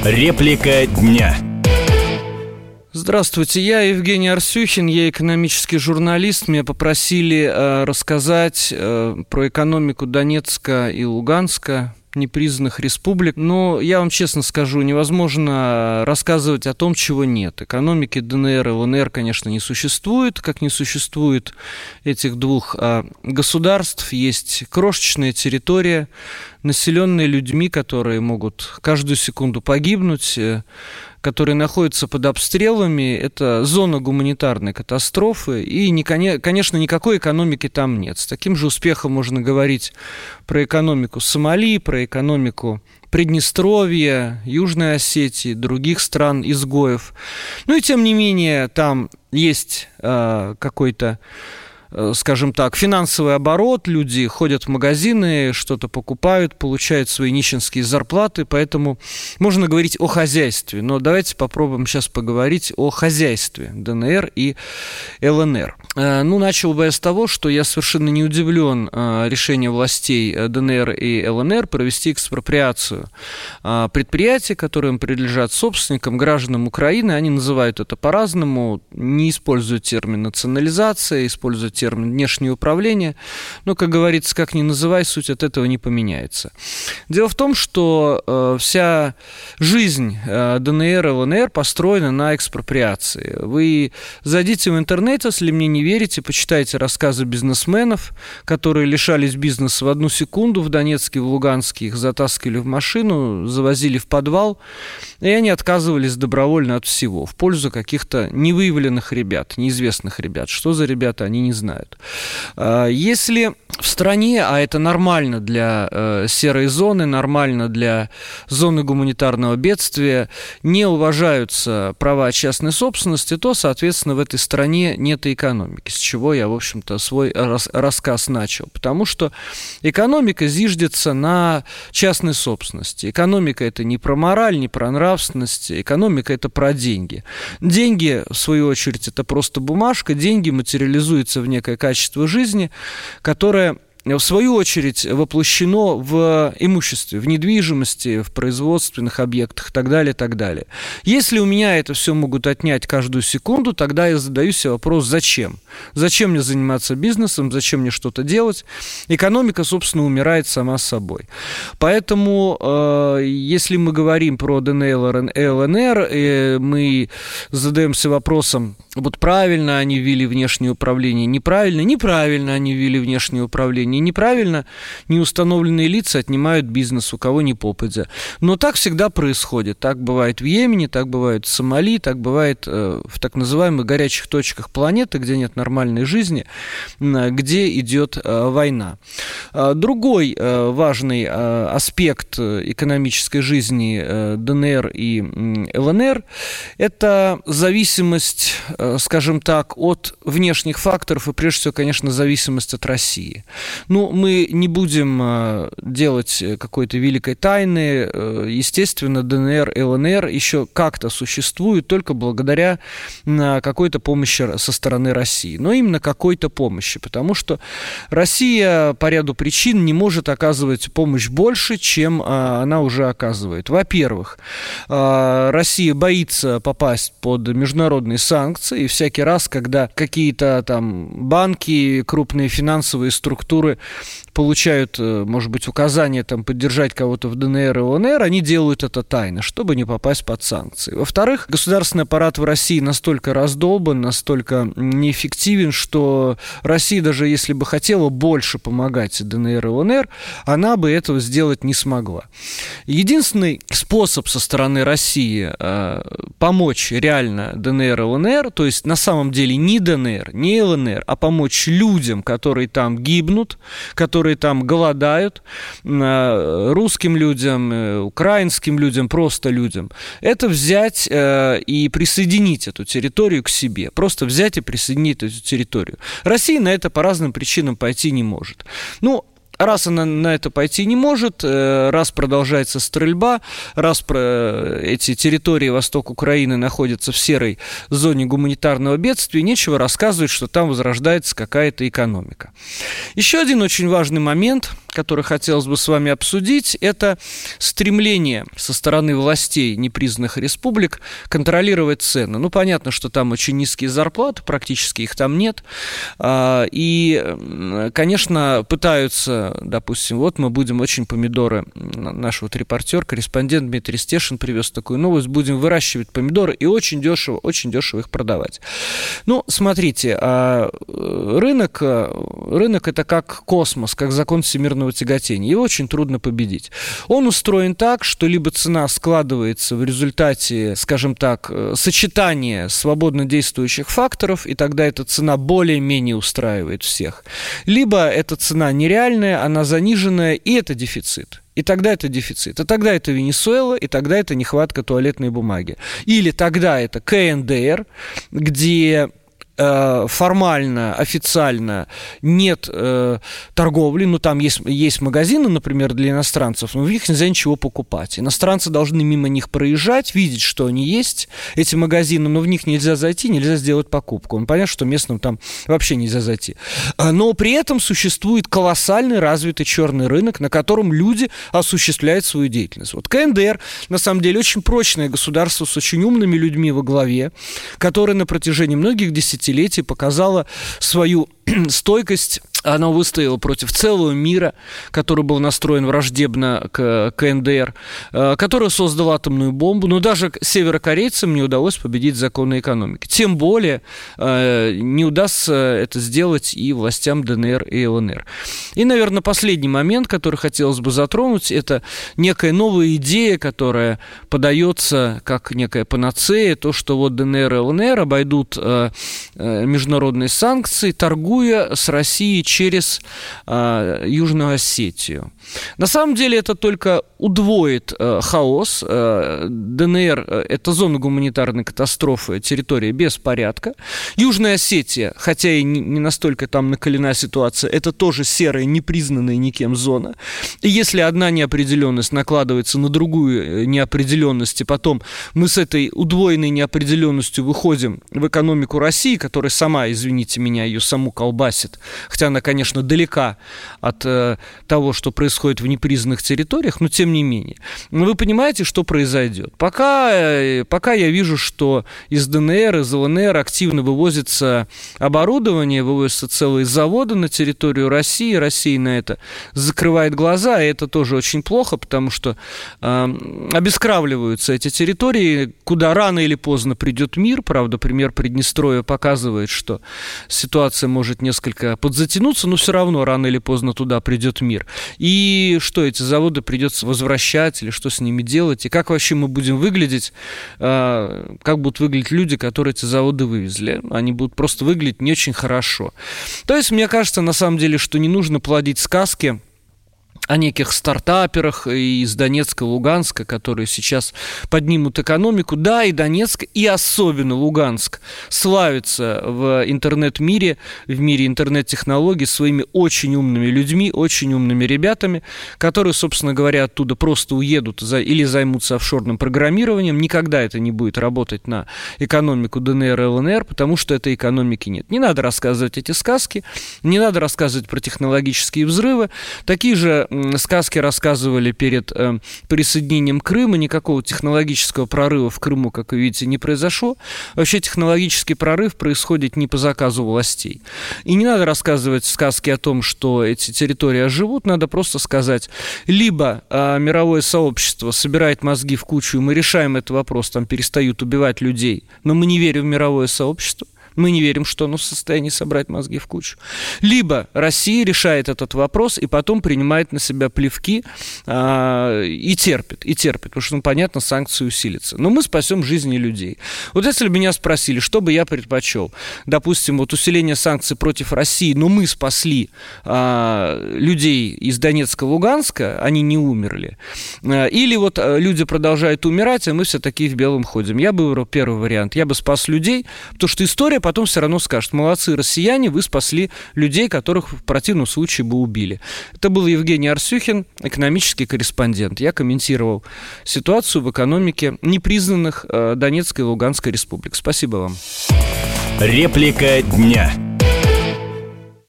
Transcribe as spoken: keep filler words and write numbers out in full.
Реплика дня. Здравствуйте, я Евгений Арсюхин, я экономический журналист. Меня попросили э, рассказать э, про экономику Донецка и Луганска, непризнанных республик. Но я вам честно скажу, невозможно рассказывать о том, чего нет. Экономики ДНР и ЛНР, конечно, не существует, как не существует этих двух а, государств. Есть крошечная территория, населенная людьми, которые могут каждую секунду погибнуть, которые находятся под обстрелами. Это зона гуманитарной катастрофы, и, конечно, никакой экономики там нет. С таким же успехом можно говорить про экономику Сомали, про экономику Приднестровья, Южной Осетии, других стран-изгоев. Ну и тем не менее, там есть э, какой-то, скажем так, финансовый оборот, люди ходят в магазины, что-то покупают, получают свои нищенские зарплаты, поэтому можно говорить о хозяйстве. Но давайте попробуем сейчас поговорить о хозяйстве ДНР и ЛНР. Ну, начал бы я с того, что я совершенно не удивлен решением властей ДНР и ЛНР провести экспроприацию предприятий, которым принадлежат собственникам, гражданам Украины. Они называют это по-разному, не используют термин национализация, используют термин внешнее управление, но, как говорится, как ни называй, суть от этого не поменяется. Дело в том, что э, вся жизнь э, ДНР и ЛНР построена на экспроприации. Вы зайдите в интернет, если мне не верите, почитайте рассказы бизнесменов, которые лишались бизнеса в одну секунду в Донецке, в Луганске, их затаскивали в машину, завозили в подвал, и они отказывались добровольно от всего в пользу каких-то невыявленных ребят, неизвестных ребят. Что за ребята, они не знают. Если в стране, а это нормально для э, серой зоны, нормально для зоны гуманитарного бедствия, не уважаются права частной собственности, то, соответственно, в этой стране нет и экономики, с чего я, в общем-то, свой рас- рассказ начал. Потому что экономика зиждется на частной собственности. Экономика – это не про мораль, не про нравственность, экономика – это про деньги. Деньги, в свою очередь, это просто бумажка, деньги материализуются в некое качество жизни, которое в свою очередь воплощено в имуществе, в недвижимости, в производственных объектах и так далее, так далее. Если у меня это все могут отнять каждую секунду, тогда я задаю себе вопрос, зачем? Зачем мне заниматься бизнесом, зачем мне что-то делать? Экономика, собственно, умирает сама собой. Поэтому, э, если мы говорим про ДНР и ЛНР, э, мы задаемся вопросом, вот правильно они ввели внешнее управление, неправильно, неправильно они ввели внешнее управление, неправильно неустановленные лица отнимают бизнес у кого ни попадя. Но так всегда происходит. Так бывает в Йемене, так бывает в Сомали, так бывает э, в так называемых горячих точках планеты, где нет нормальной жизни, э, где идет э, война. Э, другой э, важный э, аспект экономической жизни э, ДНР и э, ЛНР – это зависимость, э, скажем так, от внешних факторов и, прежде всего, конечно, зависимость от России. Ну, мы не будем делать какой-то великой тайны. Естественно, ДНР и ЛНР еще как-то существуют только благодаря какой-то помощи со стороны России. Но именно какой-то помощи, потому что Россия по ряду причин не может оказывать помощь больше, чем она уже оказывает. Во-первых, Россия боится попасть под международные санкции, и всякий раз, когда какие-то там банки, крупные финансовые структуры получают, может быть, указания там, поддержать кого-то в ДНР и ЛНР, они делают это тайно, чтобы не попасть под санкции. Во-вторых, государственный аппарат в России настолько раздолбан, настолько неэффективен, что Россия, даже если бы хотела больше помогать ДНР и ЛНР, она бы этого сделать не смогла. Единственный способ со стороны России э, помочь реально ДНР и ЛНР, то есть на самом деле не ДНР, не ЛНР, а помочь людям, которые там гибнут, которые там голодают, русским людям, украинским людям, просто людям, это взять и присоединить эту территорию к себе. Просто взять и присоединить эту территорию. Россия на это по разным причинам пойти не может. Ну, Раз она на это пойти не может, раз продолжается стрельба, раз эти территории восток Украины находятся в серой зоне гуманитарного бедствия, нечего рассказывать, что там возрождается какая-то экономика. Еще один очень важный момент – который хотелось бы с вами обсудить, это стремление со стороны властей непризнанных республик контролировать цены. Ну, понятно, что там очень низкие зарплаты, практически их там нет. И, конечно, пытаются, допустим, вот мы будем очень помидоры, наш вот репортер, корреспондент Дмитрий Стешин привез такую новость, будем выращивать помидоры и очень дешево, очень дешево их продавать. Ну, смотрите, рынок, рынок это как космос, как закон всемирного тяготения. Его очень трудно победить. Он устроен так, что либо цена складывается в результате, скажем так, сочетания свободно действующих факторов, и тогда эта цена более-менее устраивает всех. Либо эта цена нереальная, она заниженная, и это дефицит. И тогда это дефицит. И тогда это Венесуэла, и тогда это нехватка туалетной бумаги. Или тогда это ка эн дэ эр, где формально, официально нет э, торговли, ну, там есть, есть магазины, например, для иностранцев, но в них нельзя ничего покупать. Иностранцы должны мимо них проезжать, видеть, что они есть, эти магазины, но в них нельзя зайти, нельзя сделать покупку. Ну, понятно, что местным там вообще нельзя зайти. Но при этом существует колоссальный развитый черный рынок, на котором люди осуществляют свою деятельность. Вот ка эн дэ эр, на самом деле, очень прочное государство с очень умными людьми во главе, которые на протяжении многих десятилетий показала свою стойкость. Она выстояла против целого мира, который был настроен враждебно к ка эн дэ эр, который создал атомную бомбу, но даже северокорейцам не удалось победить законы экономики. Тем более не удастся это сделать и властям дэ эн эр и эл эн эр. И, наверное, последний момент, который хотелось бы затронуть, это некая новая идея, которая подается как некая панацея, то, что вот дэ эн эр и эл эн эр обойдут международные санкции, торгуя с Россией через э, Южную Осетию. На самом деле это только удвоит э, хаос. Э, дэ эн эр э, – это зона гуманитарной катастрофы, территория без порядка. Южная Осетия, хотя и не, не настолько там накалена ситуация, это тоже серая, непризнанная никем зона. И если одна неопределенность накладывается на другую неопределенность, и потом мы с этой удвоенной неопределенностью выходим в экономику России, которая сама, извините меня, ее саму колбасит, хотя она, конечно, далека от э, того, что происходит в непризнанных территориях, но тем не менее. Но вы понимаете, что произойдет. Пока, э, пока я вижу, что из дэ эн эр, из эл эн эр активно вывозится оборудование, вывозятся целые заводы на территорию России, Россия на это закрывает глаза, и это тоже очень плохо, потому что э, обескравливаются эти территории, куда рано или поздно придет мир. Правда, пример Приднестровья показывает, что ситуация может несколько подзатянуться, но все равно рано или поздно туда придет мир. И что, эти заводы придется возвращать, или что с ними делать, и как вообще мы будем выглядеть, э, как будут выглядеть люди, которые эти заводы вывезли. Они будут просто выглядеть не очень хорошо. То есть, мне кажется, на самом деле, что не нужно плодить сказки о неких стартаперах из Донецка, Луганска, которые сейчас поднимут экономику. Да, и Донецк, и особенно Луганск славится в интернет-мире, в мире интернет-технологий своими очень умными людьми, очень умными ребятами, которые, собственно говоря, оттуда просто уедут или займутся офшорным программированием. Никогда это не будет работать на экономику дэ эн эр и эл эн эр, потому что этой экономики нет. Не надо рассказывать эти сказки, не надо рассказывать про технологические взрывы. Такие же сказки рассказывали перед э, присоединением Крыма. Никакого технологического прорыва в Крыму, как вы видите, не произошло. Вообще технологический прорыв происходит не по заказу властей. И не надо рассказывать сказки о том, что эти территории оживут. Надо просто сказать, либо э, мировое сообщество собирает мозги в кучу, и мы решаем этот вопрос, там перестают убивать людей, но мы не верим в мировое сообщество. Мы не верим, что оно в состоянии собрать мозги в кучу. Либо Россия решает этот вопрос и потом принимает на себя плевки а, и терпит, и терпит, потому что, ну, понятно, санкции усилятся. Но мы спасем жизни людей. Вот если бы меня спросили, что бы я предпочел, допустим, вот усиление санкций против России, но мы спасли а, людей из Донецка, Луганска, они не умерли, а, или вот а, люди продолжают умирать, а мы все такие в белом ходим. Я бы выбрал первый вариант. Я бы спас людей, потому что история потом все равно скажет: молодцы, россияне, вы спасли людей, которых в противном случае бы убили. Это был Евгений Арсюхин, экономический корреспондент. Я комментировал ситуацию в экономике непризнанных э, Донецкой и Луганской республик. Спасибо вам. Реплика дня.